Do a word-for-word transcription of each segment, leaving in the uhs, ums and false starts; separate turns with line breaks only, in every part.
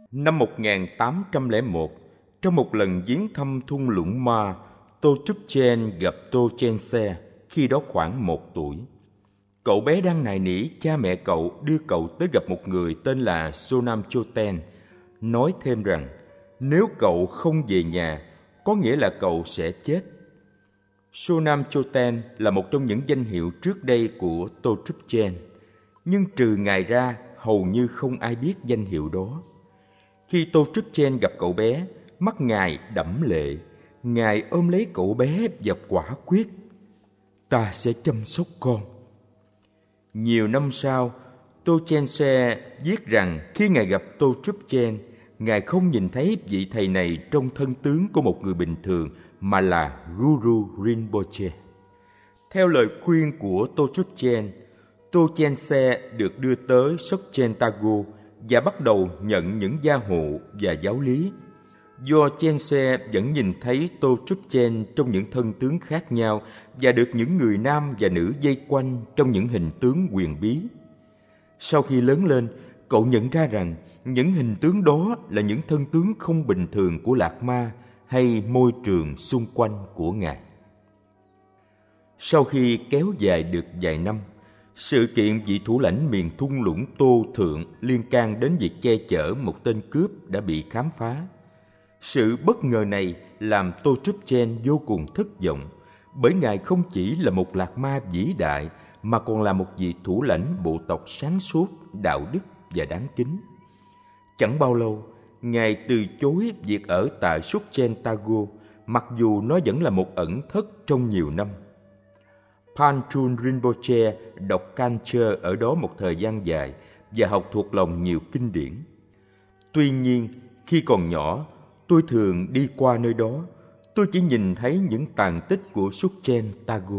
Năm một nghìn tám trăm lẻ một, trong một lần viếng thăm thung lũng Ma, Tô Trúc Chen gặp Tô Chen Se, khi đó khoảng một tuổi. Cậu bé đang nài nỉ cha mẹ cậu đưa cậu tới gặp một người tên là Sonam Choten, nói thêm rằng nếu cậu không về nhà, có nghĩa là cậu sẽ chết. Sonam Choten là một trong những danh hiệu trước đây của Tô Trúc Chen, nhưng trừ ngài ra, hầu như không ai biết danh hiệu đó. Khi Tô Trúc Chen gặp cậu bé, mắt ngài đẫm lệ. Ngài ôm lấy cậu bé và quả quyết: ta sẽ chăm sóc con. Nhiều năm sau, Tô Chen Se viết rằng khi ngài gặp Tô Trúc Chen, ngài không nhìn thấy vị thầy này trong thân tướng của một người bình thường, mà là Guru Rinpoche. Theo lời khuyên của Tô Trúc Chen, Tô Chen Se được đưa tới Sokchen Tago và bắt đầu nhận những gia hộ và giáo lý. Do Chen Se vẫn nhìn thấy Tô Trúc Chen trong những thân tướng khác nhau và được những người nam và nữ vây quanh trong những hình tướng huyền bí. Sau khi lớn lên, cậu nhận ra rằng những hình tướng đó là những thân tướng không bình thường của Lạc Ma hay môi trường xung quanh của ngài. Sau khi kéo dài được vài năm, sự kiện vị thủ lãnh miền thung lũng Tô Thượng liên can đến việc che chở một tên cướp đã bị khám phá. Sự bất ngờ này làm Tô Trúc Chen vô cùng thất vọng, bởi ngài không chỉ là một Lạc Ma vĩ đại, mà còn là một vị thủ lãnh bộ tộc sáng suốt, đạo đức và đáng kính. Chẳng bao lâu, ngài từ chối việc ở tại Sokchen Tago, mặc dù nó vẫn là một ẩn thất trong nhiều năm. Panchun Rinpoche đọc Kancher ở đó một thời gian dài và học thuộc lòng nhiều kinh điển. Tuy nhiên, khi còn nhỏ, tôi thường đi qua nơi đó. Tôi chỉ nhìn thấy những tàn tích của Sokchen Tago.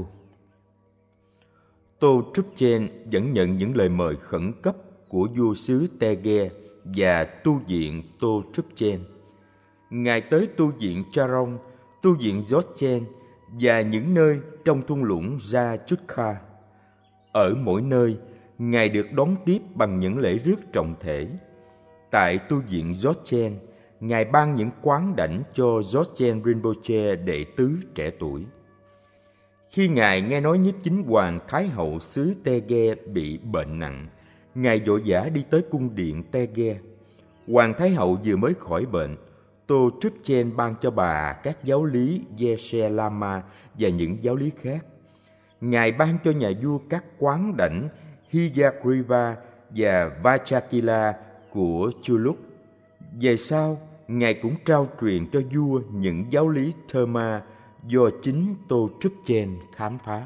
Tô Trúc Chen vẫn nhận những lời mời khẩn cấp của vua xứ Tege và tu viện Tô Trúc Chen. Ngài tới tu viện Charong, tu viện Dzogchen và những nơi trong thung lũng Gia Chukha. Ở mỗi nơi, ngài được đón tiếp bằng những lễ rước trọng thể. Tại tu viện Dzogchen, ngài ban những quán đảnh cho Dzogchen Rinpoche đệ tứ trẻ tuổi. Khi ngài nghe nói nhiếp chính hoàng Thái hậu xứ Tege bị bệnh nặng, ngài vội vã đi tới cung điện Tege. Hoàng Thái hậu vừa mới khỏi bệnh, Tô Trúc Chen ban cho bà các giáo lý Geshe Lama và những giáo lý khác. Ngài ban cho nhà vua các quán đảnh Hiyagriva và Vachakila của Chuluk. Về sau, ngài cũng trao truyền cho vua những giáo lý Therma do chính Tô Trúc Chen khám phá.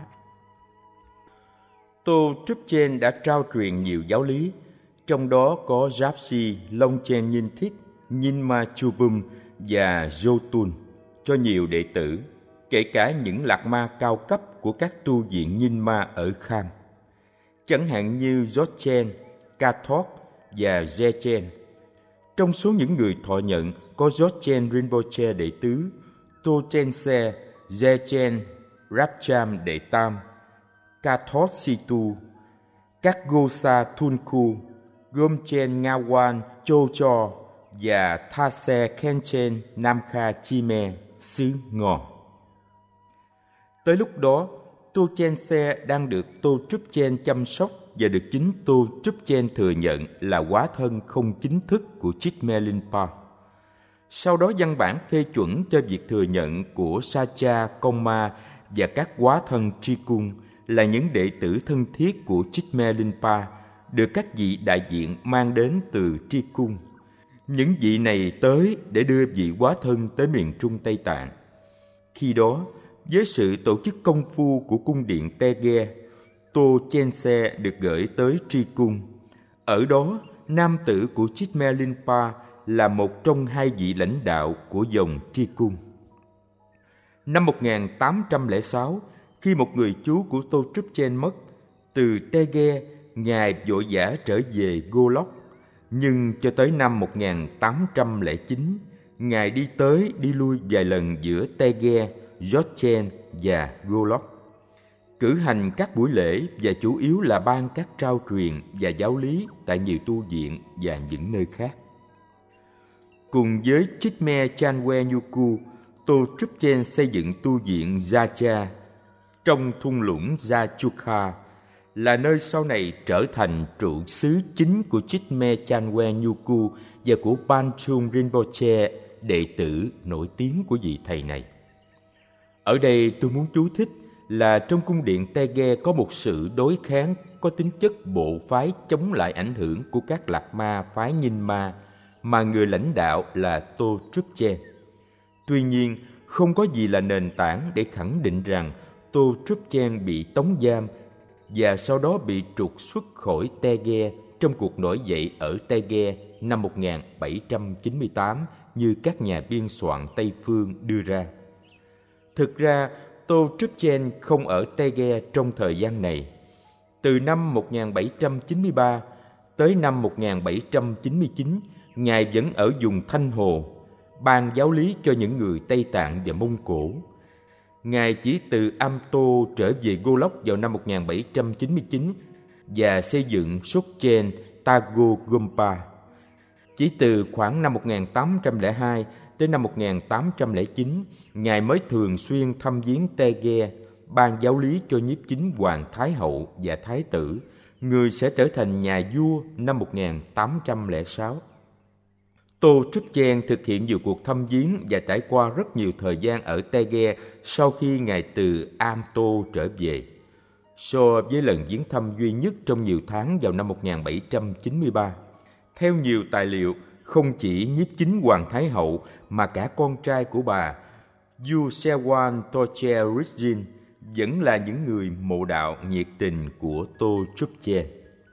Tô Trúc Chen đã trao truyền nhiều giáo lý, trong đó có Japsi, Longchen Nhin Thích, Nyingma Chubum và Jotun cho nhiều đệ tử, kể cả những Lạc Ma cao cấp của các tu viện Nyingma ở Kham, chẳng hạn như Dzogchen, Kathok và Zechen. Trong số những người thọ nhận có Dzogchen Rinpoche đệ tứ, Tô Chen Se, Zechen, Rapcham đệ tam, Kathok Situ, các Gosa Thunku, Gomchen Ngawan Cho Cho và Thase Khenchen Namkha Chime xứ Ngò. Tới lúc đó, Tô Chen Se đang được Tô Trúc Chen chăm sóc và được chính Tô Trúc Chen thừa nhận là hóa thân không chính thức của Chitme Linpa. Sau đó văn bản phê chuẩn cho việc thừa nhận của Sacha Kongma và các hóa thân Tri Cung là những đệ tử thân thiết của Chitme Linpa, được các vị đại diện mang đến từ Tri Cung. Những vị này tới để đưa vị hóa thân tới miền Trung Tây Tạng. Khi đó, với sự tổ chức công phu của cung điện Tege, Tô Chen Se được gửi tới Tri Cung. Ở đó, nam tử của Chitme Linpa là một trong hai vị lãnh đạo của dòng Tri Cung. Năm một nghìn tám trăm lẻ sáu, khi một người chú của Tô Trúc Chen mất, từ Tege, ngài vội vã trở về Golok. Nhưng cho tới năm một nghìn tám trăm lẻ chín, ngài đi tới đi lui vài lần giữa Tege, Dzogchen và Golok, cử hành các buổi lễ và chủ yếu là ban các trao truyền và giáo lý tại nhiều tu viện và những nơi khác. Cùng với Chitme Chanwe Nyuku, Tô Trúc-chen xây dựng tu viện Gia-cha trong thung lũng Gia-chukha, là nơi sau này trở thành trụ xứ chính của Chitme Chanwe Nyuku và của Panchung Rinpoche, đệ tử nổi tiếng của vị thầy này. Ở đây tôi muốn chú thích là trong cung điện Tege có một sự đối kháng có tính chất bộ phái chống lại ảnh hưởng của các lạc ma phái Nhìn Ma mà người lãnh đạo là Tô Trúc-chen. Tuy nhiên, không có gì là nền tảng để khẳng định rằng Tô Trúc-chen bị tống giam và sau đó bị trục xuất khỏi Tege trong cuộc nổi dậy ở Tege năm một nghìn bảy trăm chín mươi tám như các nhà biên soạn Tây Phương đưa ra. Thực ra, Tô Trúc-chen không ở Tege trong thời gian này. Từ năm một nghìn bảy trăm chín mươi ba tới năm một nghìn bảy trăm chín mươi chín, Ngài vẫn ở vùng Thanh Hồ, ban giáo lý cho những người Tây Tạng và Mông Cổ. Ngài chỉ từ Amto trở về Golok vào năm một nghìn bảy trăm chín mươi chín và xây dựng Sokchen Tago Gompa. Chỉ từ khoảng năm một nghìn tám trăm lẻ hai tới năm một nghìn tám trăm lẻ chín, Ngài mới thường xuyên thăm viếng Tege, ban giáo lý cho nhiếp chính Hoàng Thái Hậu và Thái tử, người sẽ trở thành nhà vua năm một nghìn tám trăm lẻ sáu. Tô Trúc-chen thực hiện nhiều cuộc thăm viếng và trải qua rất nhiều thời gian ở Tege sau khi Ngài từ Amto trở về, so với lần viếng thăm duy nhất trong nhiều tháng vào năm một nghìn bảy trăm chín mươi ba. Theo nhiều tài liệu, không chỉ nhiếp chính Hoàng Thái Hậu mà cả con trai của bà, Yu Sewan Toche Rizjin, vẫn là những người mộ đạo nhiệt tình của Tô Trúc-chen.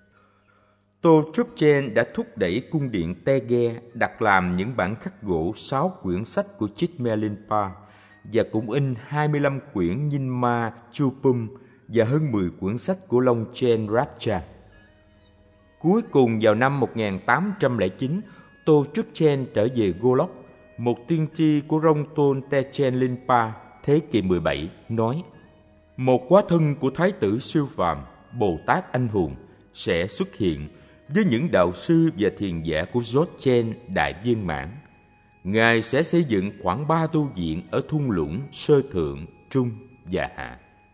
Tô Trúc-chen đã thúc đẩy cung điện Tege đặt làm những bản khắc gỗ sáu quyển sách của Chitme Linpa và cũng in hai mươi lăm quyển Nyingma Chupum và hơn mười quyển sách của Longchen Rapcha. Cuối cùng vào năm một nghìn tám trăm lẻ chín, Tô Trúc-chen trở về Golok. Một tiên tri của Rong Tôn Techen Linpa thế kỷ mười bảy nói: một hóa thân của Thái tử siêu phàm, Bồ Tát anh hùng sẽ xuất hiện với những đạo sư và thiền giả của Dzogchen đại viên mãn. Ngài sẽ xây dựng khoảng ba tu viện ở thung lũng Sơ Thượng, Trung và Hạ.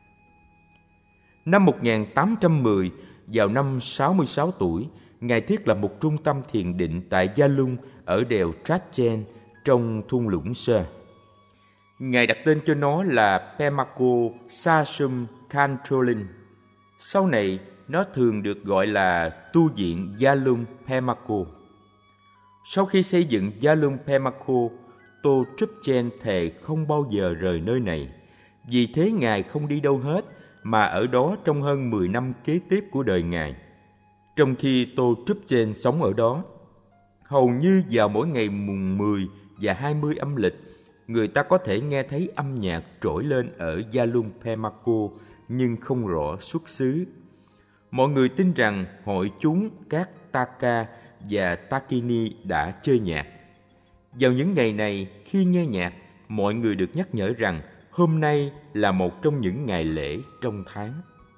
Năm một nghìn tám trăm mười, vào năm sáu mươi sáu tuổi, Ngài thiết lập một trung tâm thiền định tại Gia Lung ở đèo Trachen trong thung lũng Sơ. Ngài đặt tên cho nó là Pemako Sasum Khantrolin. Sau này, nó thường được gọi là tu viện Gia Lung Pemako. Sau khi xây dựng Gia Lung Pemako, Tô Trúc-chen thề không bao giờ rời nơi này. Vì thế Ngài không đi đâu hết, mà ở đó trong hơn mười năm kế tiếp của đời Ngài. Trong khi Tô Trúc-chen sống ở đó, hầu như vào mỗi ngày mùng mười và hai mươi âm lịch, người ta có thể nghe thấy âm nhạc trỗi lên ở Gia Lung Pemako nhưng không rõ xuất xứ. Mọi người tin rằng hội chúng các Taka và Takini đã chơi nhạc. Vào những ngày này, khi nghe nhạc, mọi người được nhắc nhở rằng hôm nay là một trong những ngày lễ trong tháng.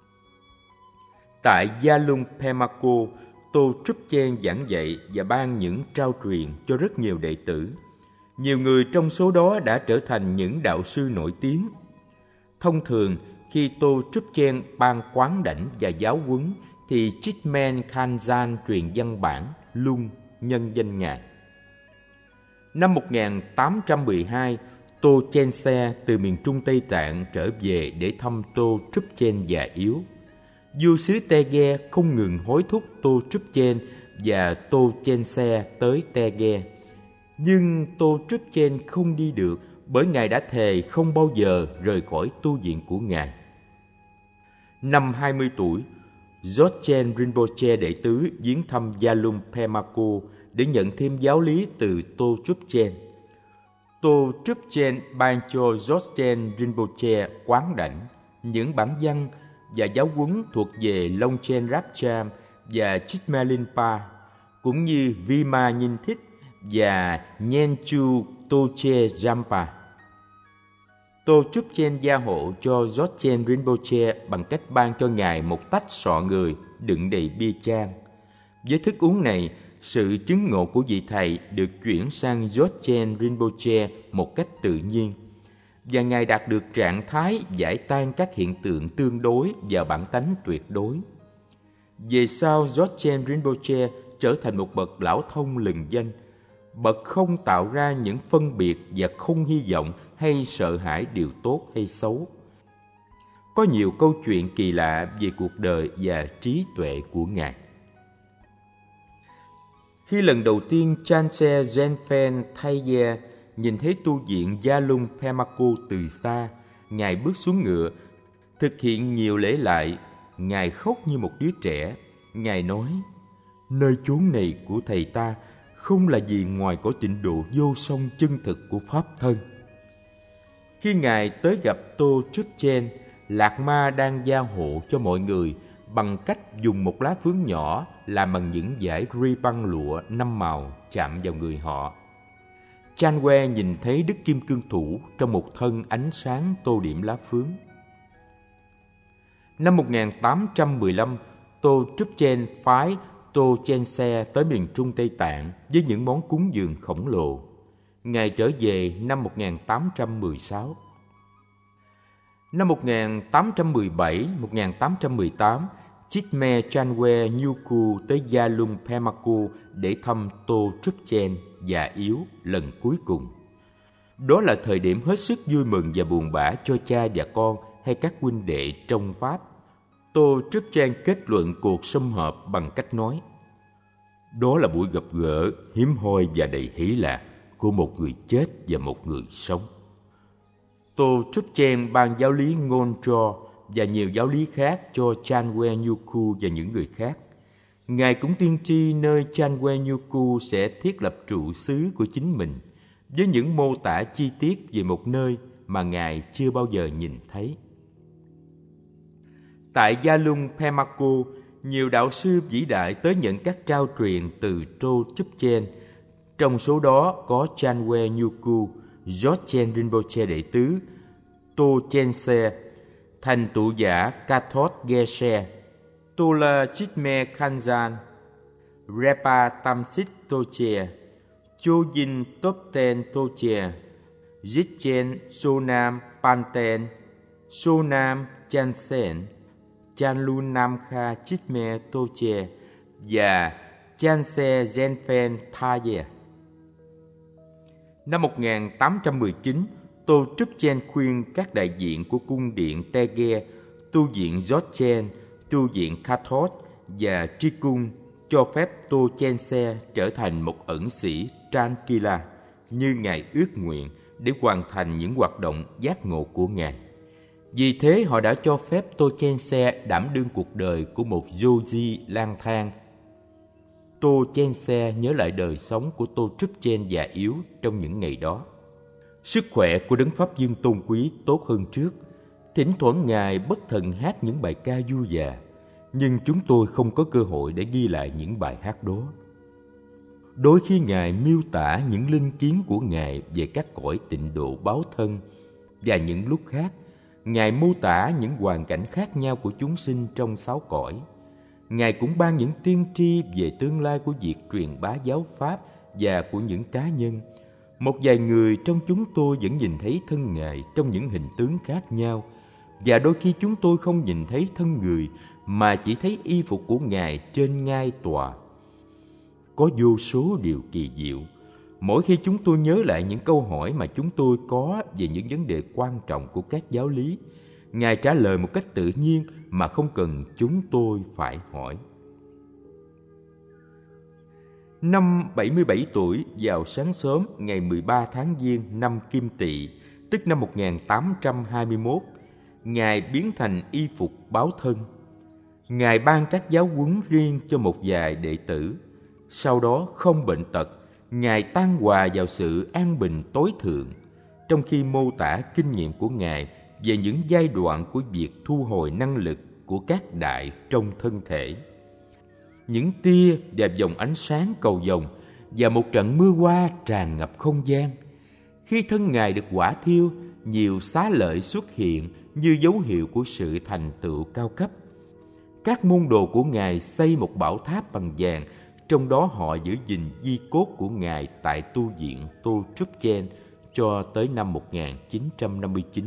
Tại Gia Lung Pemako, Tô Trúc-chen giảng dạy và ban những trao truyền cho rất nhiều đệ tử. Nhiều người trong số đó đã trở thành những đạo sư nổi tiếng. Thông thường, khi Tô Trúc-chen ban quán đảnh và giáo huấn, thì Chitmen Khanzan truyền văn bản Lung nhân danh Ngài. Năm một nghìn tám trăm mười hai, Tô Chen Se từ miền Trung Tây Tạng trở về để thăm Tô Trúc-chen già yếu. Vua xứ Tege không ngừng hối thúc Tô Trúc-chen và Tô Chen Se tới Tege. Nhưng Tô Trúc-chen không đi được bởi Ngài đã thề không bao giờ rời khỏi tu viện của Ngài. Năm hai mươi tuổi, Dzogchen Rinpoche đệ tứ viếng thăm Gia Lung Pemako để nhận thêm giáo lý từ Tô Trúc-chen. Tô Trúc-chen ban cho Dzogchen Rinpoche quán đảnh, những bản văn và giáo huấn thuộc về Longchen Rapcham và Chitme Linpa, cũng như Vima Nhìn Thích và Nyenchu Toche Jampa. Tô Trúc-chen gia hộ cho Dzogchen Rinpoche bằng cách ban cho Ngài một tách sọ người đựng đầy bia chan. Với thức uống này, sự chứng ngộ của vị thầy được chuyển sang Dzogchen Rinpoche một cách tự nhiên, và Ngài đạt được trạng thái giải tan các hiện tượng tương đối vào bản tánh tuyệt đối. Về sau, Dzogchen Rinpoche trở thành một bậc lão thông lừng danh, bậc không tạo ra những phân biệt và không hy vọng hay sợ hãi điều tốt hay xấu. Có nhiều câu chuyện kỳ lạ về cuộc đời và trí tuệ của Ngài. Khi lần đầu tiên Chanse Genphen Thayye nhìn thấy tu viện Gia Lung Pemaco từ xa, Ngài bước xuống ngựa, thực hiện nhiều lễ lại. Ngài khóc như một đứa trẻ. Ngài nói: nơi chốn này của thầy ta không là gì ngoài cõi tịnh độ vô song chân thực của Pháp thân. Khi Ngài tới gặp Tô Trúc Chen, Lạc Ma đang gia hộ cho mọi người bằng cách dùng một lá phướng nhỏ làm bằng những dải ri băng lụa năm màu chạm vào người họ. Chan Que nhìn thấy Đức Kim Cương Thủ trong một thân ánh sáng tô điểm lá phướng. Năm một nghìn tám trăm mười lăm, Tô Trúc Chen phái Tô Chen Se tới miền Trung Tây Tạng với những món cúng dường khổng lồ. Ngài trở về năm một nghìn tám trăm mười sáu. Năm một nghìn tám trăm mười bảy đến một nghìn tám trăm mười tám, Chitme Chanwe Nyuku tới Gia Lung Pemaco để thăm Tô Trúc Chen già yếu lần cuối cùng. Đó là thời điểm hết sức vui mừng và buồn bã cho cha và con hay các huynh đệ trong Pháp. Tô Trúc Chen kết luận cuộc sum họp bằng cách nói: đó là buổi gặp gỡ hiếm hoi và đầy hỷ lạc của một người chết và một người sống. Tô Trúc Chen ban giáo lý Ngôn Tro và nhiều giáo lý khác cho Chanwe Nyuku và những người khác. Ngài cũng tiên tri nơi Chanwe Nyuku sẽ thiết lập trụ xứ của chính mình, với những mô tả chi tiết về một nơi mà Ngài chưa bao giờ nhìn thấy. Tại Gia Lung Pemaco, nhiều đạo sư vĩ đại tới nhận các trao truyền từ Tô Trúc Chen. Trong số đó có Chanwe Nyuku, Dzogchen Rinpoche đệ tứ, Tô Chen Se, thành tựu giả Kathot Geshe, Tola Chitme Khanzan, Repa Tamsit Toche, Chojin Topten Toche, Jitchen Sonam Panten, Sonam Chansen, Chanlun Namkha Chitme Toche và Chanse Genphen Thayye. Năm một nghìn tám trăm mười chín, Tô Trúc Chen khuyên các đại diện của cung điện Tege, tu viện Dzogchen, tu viện Kathot và Tri Cung cho phép Tô Chen Se trở thành một ẩn sĩ Tranquilla như Ngài ước nguyện để hoàn thành những hoạt động giác ngộ của Ngài. Vì thế họ đã cho phép Tô Chen Se đảm đương cuộc đời của một yogi lang thang. Tô Chen Se nhớ lại đời sống của Tô Trúc Chen già yếu trong những ngày đó. Sức khỏe của Đấng Pháp Dương tôn quý tốt hơn trước. Thỉnh thoảng Ngài bất thần hát những bài ca vui già, nhưng chúng tôi không có cơ hội để ghi lại những bài hát đó. Đôi khi Ngài miêu tả những linh kiến của Ngài về các cõi tịnh độ báo thân, và những lúc khác, Ngài mô tả những hoàn cảnh khác nhau của chúng sinh trong sáu cõi. Ngài cũng ban những tiên tri về tương lai của việc truyền bá giáo pháp và của những cá nhân. Một vài người trong chúng tôi vẫn nhìn thấy thân Ngài trong những hình tướng khác nhau, và đôi khi chúng tôi không nhìn thấy thân người mà chỉ thấy y phục của Ngài trên ngai tòa. Có vô số điều kỳ diệu. Mỗi khi chúng tôi nhớ lại những câu hỏi mà chúng tôi có về những vấn đề quan trọng của các giáo lý, Ngài trả lời một cách tự nhiên mà không cần chúng tôi phải hỏi. Năm bảy mươi bảy tuổi, vào sáng sớm ngày mười ba tháng Giêng năm Kim Tỵ, tức năm một nghìn tám trăm hai mươi mốt, Ngài biến thành y phục báo thân. Ngài ban các giáo huấn riêng cho một vài đệ tử. Sau đó không bệnh tật, Ngài tan hòa vào sự an bình tối thượng, trong khi mô tả kinh nghiệm của Ngài về những giai đoạn của việc thu hồi năng lực của các đại trong thân thể. Những tia và dòng ánh sáng cầu vồng và một trận mưa hoa tràn ngập không gian. Khi thân Ngài được hỏa thiêu, nhiều xá lợi xuất hiện như dấu hiệu của sự thành tựu cao cấp. Các môn đồ của Ngài xây một bảo tháp bằng vàng trong đó họ giữ gìn di cốt của Ngài tại tu viện Tô Trúc Chen cho tới năm một nghìn chín trăm năm mươi chín.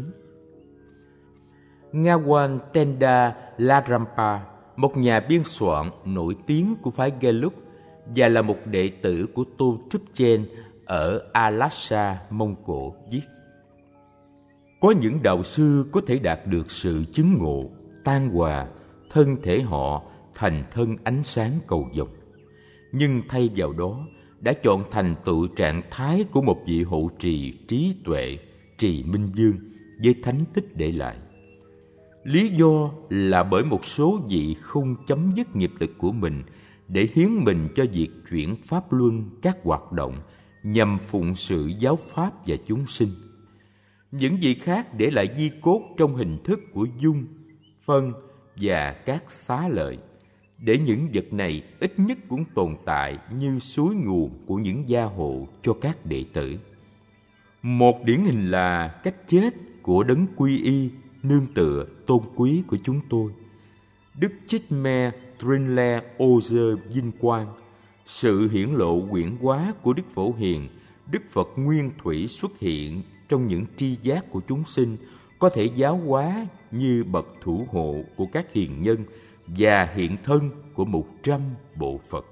Ngawan Tenda Larampa, một nhà biên soạn nổi tiếng của phái Gelug và là một đệ tử của Tô Trúc Chen ở A Lhasa, Mông Cổ, viết: có những đạo sư có thể đạt được sự chứng ngộ, tan hòa, thân thể họ thành thân ánh sáng cầu vồng, nhưng thay vào đó đã chọn thành tựu trạng thái của một vị hộ trì trí tuệ, Trì Minh Vương, với thánh tích để lại. Lý do là bởi một số vị không chấm dứt nghiệp lực của mình để hiến mình cho việc chuyển pháp luân các hoạt động nhằm phụng sự giáo pháp và chúng sinh. Những vị khác để lại di cốt trong hình thức của dung, phân và các xá lợi, để những vật này ít nhất cũng tồn tại như suối nguồn của những gia hộ cho các đệ tử. Một điển hình là cách chết của đấng quy y, nương tựa tôn quý của chúng tôi, Đức Chích Me Trinle Ozer Vinh Quang. Sự hiển lộ quyển hóa của Đức Phổ Hiền, Đức Phật Nguyên Thủy xuất hiện trong những tri giác của chúng sinh, có thể giáo hóa như bậc thủ hộ của các hiền nhân và hiện thân của một trăm bộ Phật.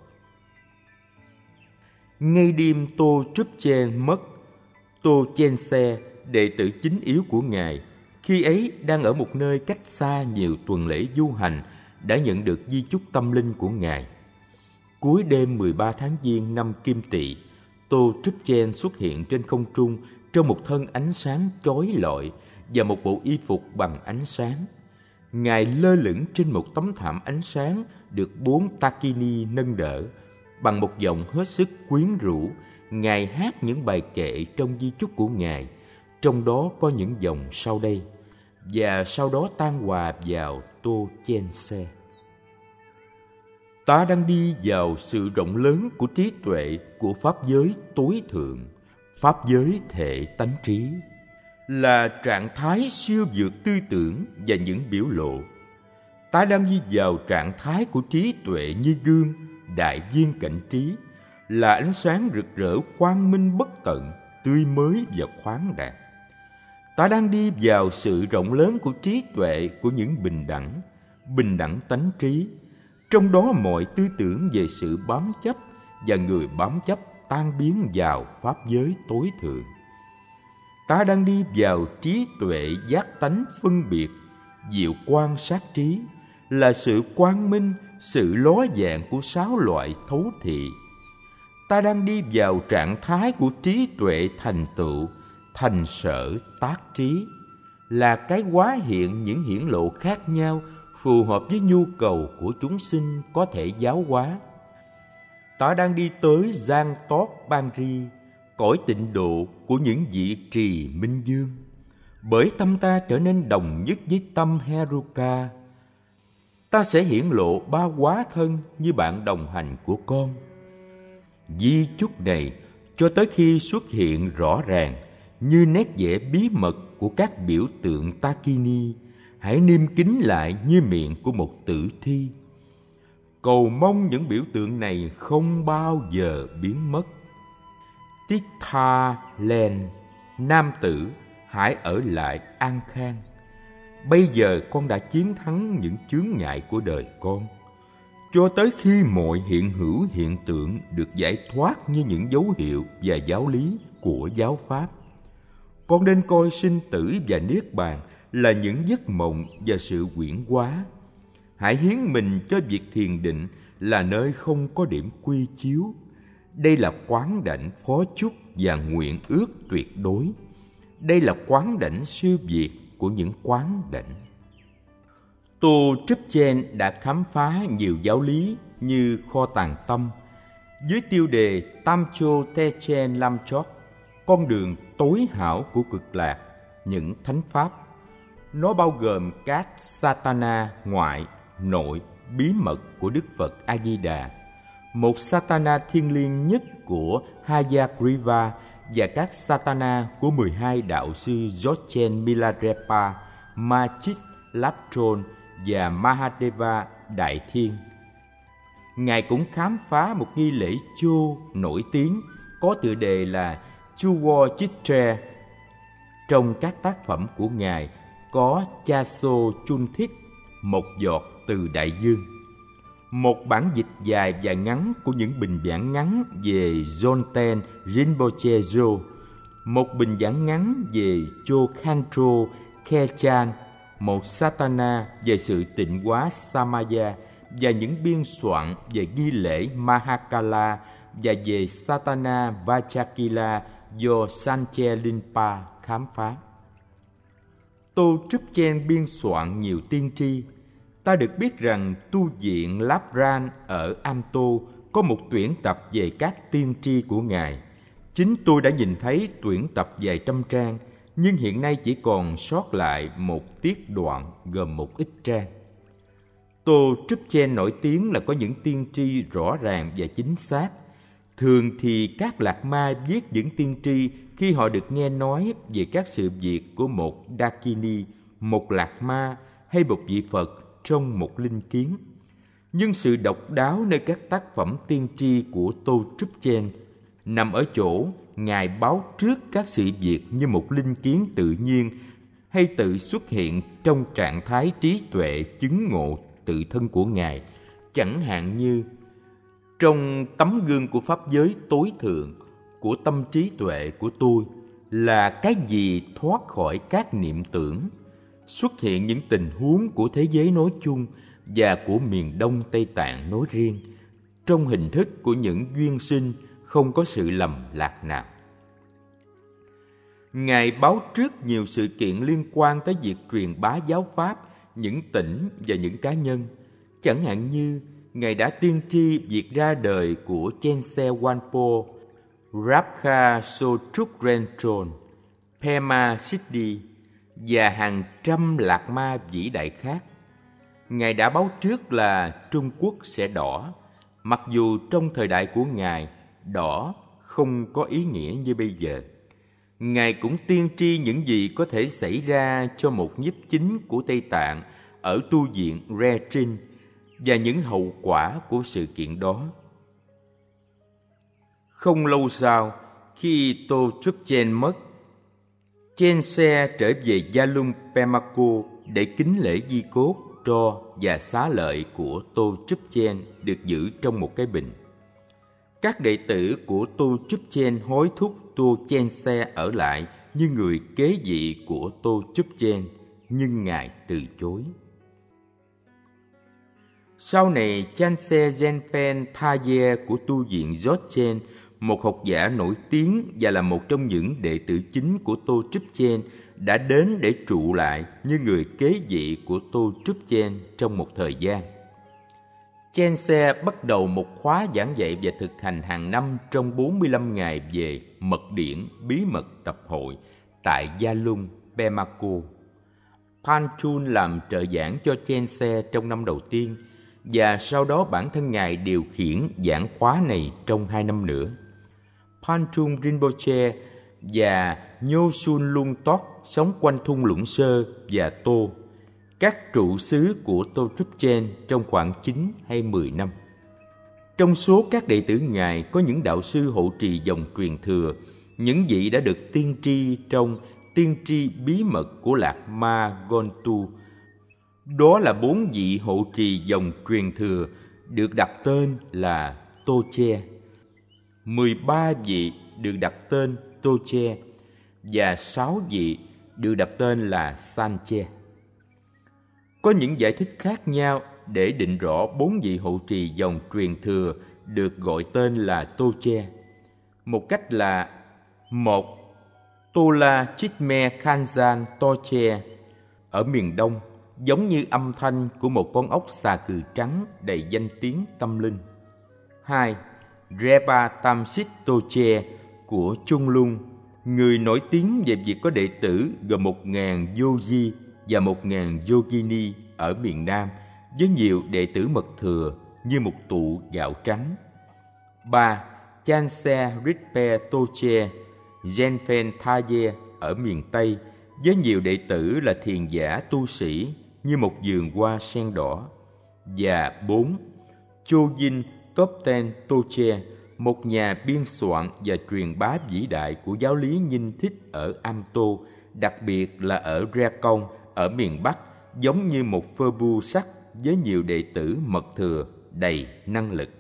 Ngay đêm Tô Trúc Chen mất, Tô Chen Se, đệ tử chính yếu của Ngài, khi ấy đang ở một nơi cách xa nhiều tuần lễ du hành, đã nhận được di chúc tâm linh của Ngài. Cuối đêm mười ba tháng Giêng năm Kim Tỵ, Tô Trúc Chen xuất hiện trên không trung trong một thân ánh sáng chói lọi và một bộ y phục bằng ánh sáng. Ngài lơ lửng trên một tấm thảm ánh sáng được bốn Takini nâng đỡ. Bằng một giọng hết sức quyến rũ, Ngài hát những bài kệ trong di chúc của Ngài, trong đó có những dòng sau đây, và sau đó tan hòa vào Tô Chen Se. Ta đang đi vào sự rộng lớn của trí tuệ của pháp giới tối thượng, pháp giới thể tánh trí, là trạng thái siêu vượt tư tưởng và những biểu lộ. Ta đang đi vào trạng thái của trí tuệ như gương, đại viên cảnh trí, là ánh sáng rực rỡ quang minh bất tận, tươi mới và khoáng đạt. Ta đang đi vào sự rộng lớn của trí tuệ của những bình đẳng, bình đẳng tánh trí, trong đó mọi tư tưởng về sự bám chấp và người bám chấp tan biến vào pháp giới tối thượng. Ta đang đi vào trí tuệ giác tánh phân biệt, diệu quan sát trí, là sự quang minh, sự ló dạng của sáu loại thấu thị. Ta đang đi vào trạng thái của trí tuệ thành tựu, thành sở tác trí, là cái hóa hiện những hiển lộ khác nhau phù hợp với nhu cầu của chúng sinh có thể giáo hóa. Ta đang đi tới Giang Tót Ban Ri, cõi tịnh độ của những vị trì minh dương, bởi tâm ta trở nên đồng nhất với tâm Heruka. Ta sẽ hiển lộ ba hóa thân như bạn đồng hành của con. Di chúc này cho tới khi xuất hiện rõ ràng như nét vẽ bí mật của các biểu tượng Takini, hãy niêm kín lại như miệng của một tử thi. Cầu mong những biểu tượng này không bao giờ biến mất. Titha Len, nam tử, hãy ở lại an khang. Bây giờ con đã chiến thắng những chướng ngại của đời con, cho tới khi mọi hiện hữu hiện tượng được giải thoát như những dấu hiệu và giáo lý của giáo pháp. Con nên coi sinh tử và niết bàn là những giấc mộng và sự huyễn hóa. Hãy hiến mình cho việc thiền định là nơi không có điểm quy chiếu. Đây là quán đảnh phó chúc và nguyện ước tuyệt đối. Đây là quán đảnh siêu việt của những quán đảnh. Tô Trúc Chen đã khám phá nhiều giáo lý như kho tàng tâm, với tiêu đề Tamcho Te Chen Lam Chok, con đường tối hảo của cực lạc, những thánh pháp. Nó bao gồm các Satana ngoại, nội, bí mật của Đức Phật A-di-đà, một Satana thiêng liêng nhất của Hayagriva và các Satana của mười hai đạo sư Jochen Milarepa, Machit Laptron và Mahadeva Đại Thiên. Ngài cũng khám phá một nghi lễ Chô nổi tiếng có tựa đề là Chuwo Chitre. Trong các tác phẩm của Ngài có Chaso Chunthik, một giọt từ đại dương, một bản dịch dài và ngắn của những bình giảng ngắn về Zonten Rinpoche Jo, một bình giảng ngắn về Chokhancho Kechan, một Satana về sự tịnh hóa Samaya, và những biên soạn về nghi lễ Mahakala và về Satana Vachakila do Sanche Linpa khám phá. Tô Trúc Chen biên soạn nhiều tiên tri. Ta được biết rằng tu viện Lapran ở Amto có một tuyển tập về các tiên tri của Ngài. Chính tôi đã nhìn thấy tuyển tập vài trăm trang, nhưng hiện nay chỉ còn sót lại một tiết đoạn gồm một ít trang. Tô Trúc Chen nổi tiếng là có những tiên tri rõ ràng và chính xác. Thường thì các lạc ma viết những tiên tri khi họ được nghe nói về các sự việc của một Dakini, một lạc ma hay một vị Phật trong một linh kiến. Nhưng sự độc đáo nơi các tác phẩm tiên tri của Tô Trúc Chen nằm ở chỗ Ngài báo trước các sự việc như một linh kiến tự nhiên hay tự xuất hiện trong trạng thái trí tuệ chứng ngộ tự thân của Ngài. Chẳng hạn như trong tấm gương của pháp giới tối thượng của tâm trí tuệ của tôi là cái gì thoát khỏi các niệm tưởng, xuất hiện những tình huống của thế giới nói chung và của miền Đông Tây Tạng nói riêng, trong hình thức của những duyên sinh không có sự lầm lạc nào. Ngài báo trước nhiều sự kiện liên quan tới việc truyền bá giáo pháp, những tỉnh và những cá nhân. Chẳng hạn như Ngài đã tiên tri việc ra đời của Chense Wanpo, Rabkha Sotruk Renchon, Pema Siddhi và hàng trăm lạc ma vĩ đại khác. Ngài đã báo trước là Trung Quốc sẽ đỏ, mặc dù trong thời đại của Ngài, đỏ không có ý nghĩa như bây giờ. Ngài cũng tiên tri những gì có thể xảy ra cho một nhiếp chính của Tây Tạng ở tu viện Retrin và những hậu quả của sự kiện đó. Không lâu sau, khi Tô Trúc Chen mất, Chense trở về Yalung Pemako để kính lễ di cốt, tro và xá lợi của Tô Trúc Chen được giữ trong một cái bình. Các đệ tử của Tô Trúc Chen hối thúc Tô Chense ở lại như người kế vị của Tô Trúc Chen, nhưng Ngài từ chối. Sau này, Chense Genpen Thaye của tu viện Dzogchen, một học giả nổi tiếng và là một trong những đệ tử chính của Tô Trúc Chen, đã đến để trụ lại như người kế vị của Tô Trúc Chen trong một thời gian. Chense bắt đầu một khóa giảng dạy và thực hành hàng năm trong bốn mươi lăm ngày về mật điển bí mật tập hội tại Yalung, Pemako. Panchun làm trợ giảng cho Chense trong năm đầu tiên, và sau đó bản thân Ngài điều khiển giảng khóa này trong hai năm nữa. Panchun Rinpoche và Nho Sun Lung Tok sống quanh thung lũng Sơ và Tô, các trụ xứ của Tô Trúc Chen trong khoảng chín hay mười năm. Trong số các đệ tử Ngài có những đạo sư hộ trì dòng truyền thừa, những vị đã được tiên tri trong tiên tri bí mật của Lạc Ma Gontu. Đó là bốn vị hộ trì dòng truyền thừa được đặt tên là Tô Che, mười ba vị được đặt tên Tô Che và sáu vị được đặt tên là San Che. Có những giải thích khác nhau để định rõ bốn vị hộ trì dòng truyền thừa được gọi tên là Tô Che. Một cách là một Tola Chitme Khanzan Toche ở miền Đông, giống như âm thanh của một con ốc xà cừ trắng đầy danh tiếng tâm linh. Hai, Reba Tamsit Toche của Trung Lung, người nổi tiếng về việc có đệ tử gồm một ngàn yogi và một ngàn yogini ở miền Nam, với nhiều đệ tử mật thừa như một tụ gạo trắng. Ba, Chense Ritpe Toche Genphen Thaye ở miền Tây, với nhiều đệ tử là thiền giả tu sĩ như một vườn hoa sen đỏ. Và bốn, Chojin Topten Toche, một nhà biên soạn và truyền bá vĩ đại của giáo lý Nhinh Thích ở Amto, đặc biệt là ở Rekong ở miền Bắc, giống như một phơ bu sắt với nhiều đệ tử mật thừa đầy năng lực.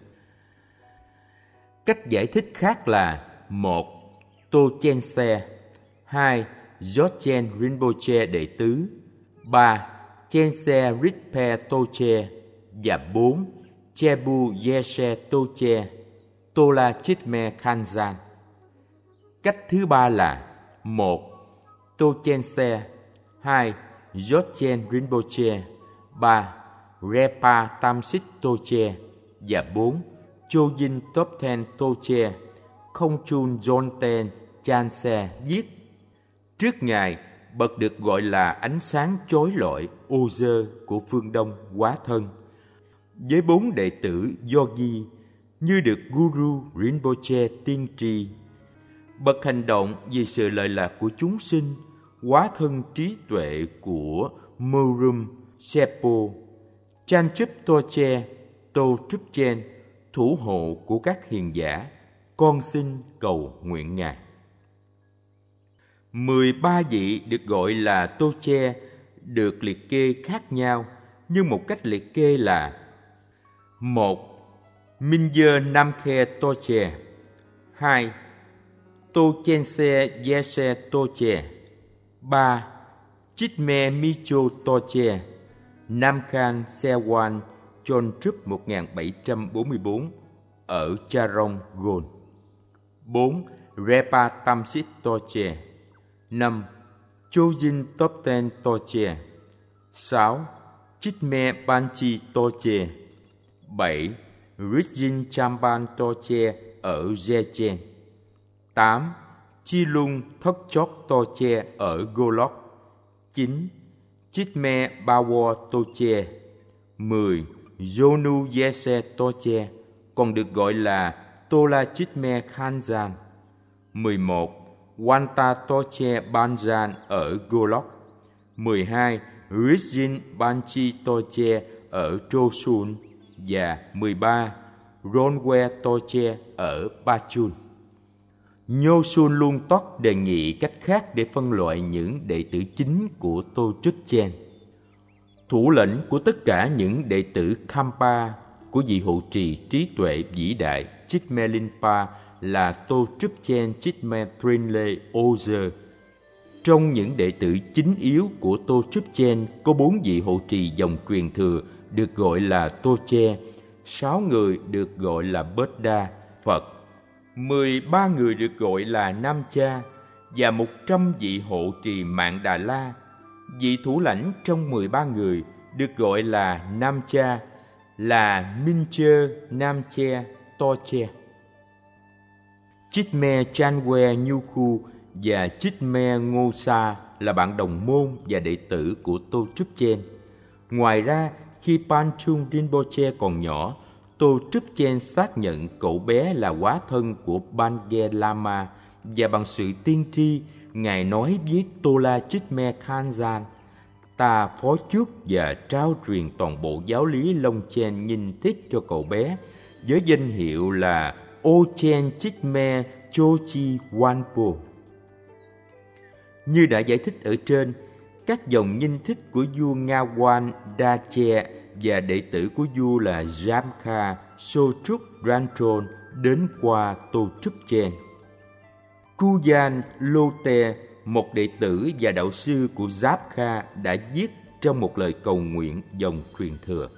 Cách giải thích khác là: một. Tochense, hai. Dzogchen Rinpoche đệ tứ, ba. Chense Ritpe Toche và bốn. Chebu Yeshe Toche Tola Chitme Khanzan. Cách thứ ba là: một. Tochense, hai. Dzogchen Rinpoche, ba. Repa Tamsit Toche và bốn. Chojin Topten Toche. Không Chun Jonten Chanse viết: trước Ngài, bậc được gọi là ánh sáng chói lọi ô dơ của phương Đông hóa thân, với bốn đệ tử Yogi như được Guru Rinpoche tiên tri. Bậc hành động vì sự lợi lạc của chúng sinh, hóa thân trí tuệ của Murum Sepo, Chanchup Toche, Tô Trúc Chen, thủ hộ của các hiền giả, con xin cầu nguyện Ngài. Mười ba vị được gọi là Toche được liệt kê khác nhau, nhưng một cách liệt kê là: một. Minje Namkhe Toche, hai. Tochense Yeshe Toche, ba. Chitme Micho Toche, Namkhan Sewan Chonchup một nghìn bảy trăm bốn mươi bốn ở Charong Gon, bốn. Repa Tamsit Toche, năm. Chojin Topten Toche, sáu. Chitme Banchi Toche, bảy. Rijin Chamban Toche ở Jechen, tám. Chilung Thất Chok Toche ở Golok, chín. Chitme Bawo Toche, mười. Jonu Yese Toche, còn được gọi là Tola Chitme Khanzan, mười một. Wanta Toche Banjan ở Golok, mười hai. Rijin Banchi Toche ở Chosun và mười ba. Ronwe Toche ở Pachun. Nho Sun Lung Tok đề nghị cách khác để phân loại những đệ tử chính của Tô Trúc Chen. Thủ lĩnh của tất cả những đệ tử Khampa của vị hộ trì trí tuệ vĩ đại Chitme Linpa là Tô Trúc Chen Chitme Trinle Ozer. Trong những đệ tử chính yếu của Tô Trúc Chen có bốn vị hộ trì dòng truyền thừa được gọi là Toche, sáu người được gọi là Buddha, Phật, mười ba người được gọi là Nam Cha và một trăm vị hộ trì Mạng Đà La. Vị thủ lãnh trong mười ba người được gọi là Nam Cha là Minche Namche Toche. Chitme Chanwe Nyukhu và Chitme Ngosa là bạn đồng môn và đệ tử của Tô Trúc Chen. Ngoài ra, khi Panchung Rinpoche còn nhỏ, Tô Trúc Chen xác nhận cậu bé là hóa thân của Bangye Lama và bằng sự tiên tri, Ngài nói với Tola Chitme Khanzan: ta phó trước và trao truyền toàn bộ giáo lý Long Chen Nhinh Thích cho cậu bé với danh hiệu là Ochen Chitme Chochi Wanpo. Như đã giải thích ở trên, các dòng Nhinh Thích của vua Ngawan Dache và đệ tử của vua là Jamkha Sotruk Rantron đến qua Tô Trúc Chen. Kuyan Lote, một đệ tử và đạo sư của Jamkha, đã viết trong một lời cầu nguyện dòng truyền thừa: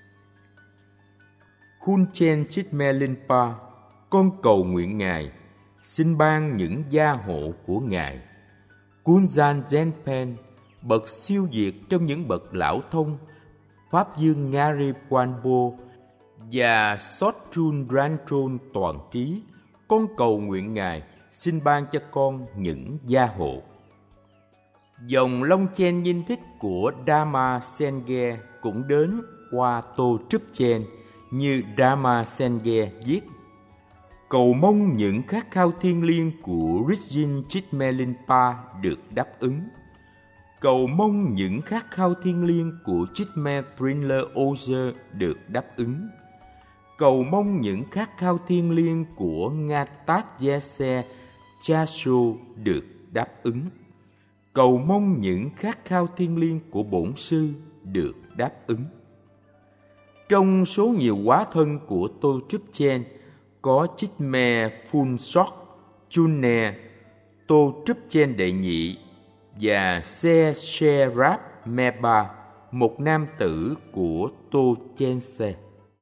Khunchen Chitme Linpa, con cầu nguyện Ngài xin ban những gia hộ của Ngài. Kunjan Zenpen, bậc siêu việt trong những bậc lão thông, Pháp Dương Ngari Wanpo và Sotrun Rantron toàn trí, con cầu nguyện Ngài xin ban cho con những gia hộ. Dòng Long Chen Nhinh Thích của Dharma Sengye cũng đến qua Tô Trúc Chen như Dharma Sengye viết: cầu mong những khát khao thiêng liêng của Rijin Chitme Linpa được đáp ứng. Cầu mong những khát khao thiêng liêng của Chitme Trinle Ozer được đáp ứng. cầu mong những khát khao thiêng liêng của Ngatat Giese Chasu được đáp ứng. Cầu mong những khát khao thiêng liêng của bổn sư được đáp ứng. Trong số nhiều hóa thân của Tô Trúc Chen có Chitme Phuntsok, Chune, Tô Trúc Chen đệ nhị và Se Sherab Meba, một nam tử của Tô Chen Se.